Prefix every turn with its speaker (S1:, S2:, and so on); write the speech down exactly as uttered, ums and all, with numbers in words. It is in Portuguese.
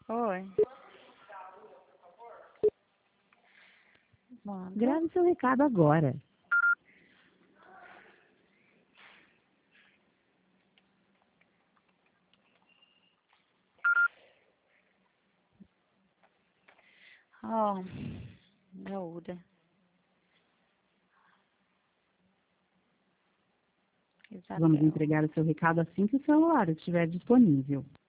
S1: Oi. Manda.
S2: Grave seu recado agora.
S1: Ó, Gaúda.
S2: Vamos
S1: Isabel.
S2: entregar o seu recado assim que o celular estiver disponível.